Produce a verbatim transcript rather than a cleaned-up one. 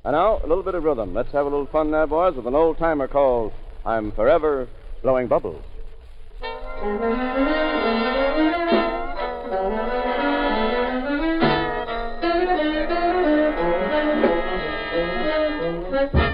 And now, a little bit of rhythm. Let's have a little fun now, boys, with an old timer called I'm Forever Blowing Bubbles. Thank you.